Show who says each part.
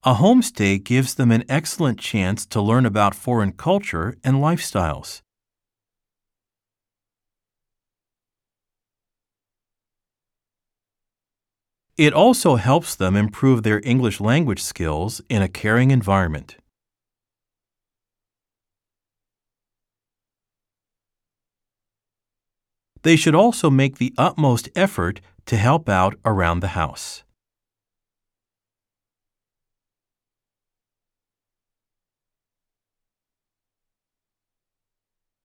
Speaker 1: A homestay gives them an excellent chance to learn about foreign culture and lifestyles. It also helps them improve their English language skills in a caring environment. They should also make the utmost effort to help out around the house.